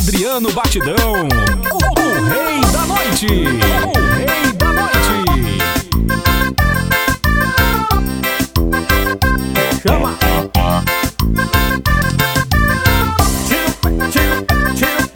Adriano Batidão, o rei da noite, o rei da noite. Chama! Tira o pé, tira o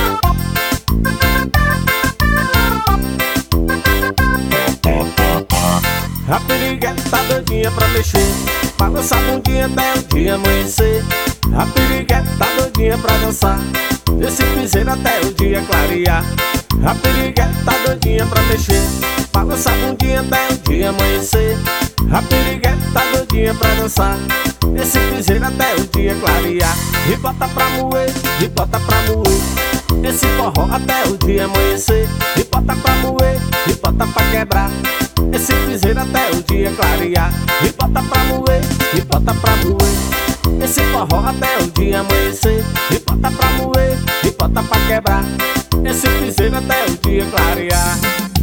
pé. A piriguete tá doidinha pra mexer, balança a bundinha até o dia amanhecer. A piriguete tá doidinha pra dançar, desse piseiro até o dia clarear. A piriguete tá doidinha pra mexer, balança a bundinha até o dia amanhecer. A piriguete tá doidinha pra dançar, desse piseiro até o dia clarear. E bota pra moer, e bota pra moer, esse forró até o dia amanhecer. E bota pra moer, e bota pra quebrar, esse piseiro até o dia clarear. E bota pra moer, e bota pra moer, esse forró até o dia amanhecer. E bota pra moer, e bota pra quebrar, esse piseiro até o dia clarear.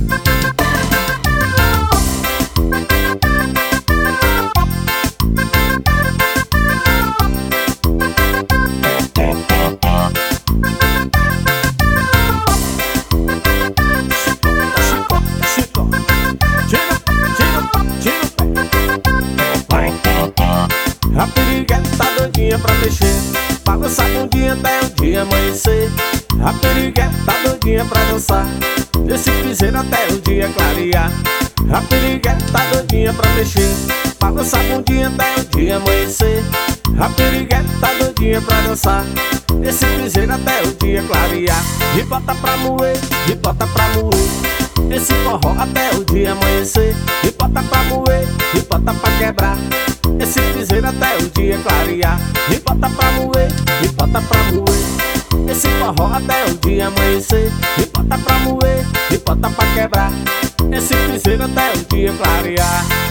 A piriguete tá doidinha pra mexer, balança a bundinha até o dia amanhecer. A piriguete tá doidinha pra dançar, desse piseiro até o dia clarear. A piriguete tá doidinha pra mexer, balança a bundinha até o dia amanhecer. A piriguete tá doidinha pra dançar, desse piseiro até o dia clarear. E bota pra moer, e bota pra moer, esse forró até o dia amanhecer. E bota pra moer, e bota pra quebrar, esse piseiro até o dia clarear. E bota pra moer, e bota pra moer, esse forró até o dia amanhecer. E bota pra moer, e bota pra quebrar, esse piseiro até o dia clarear.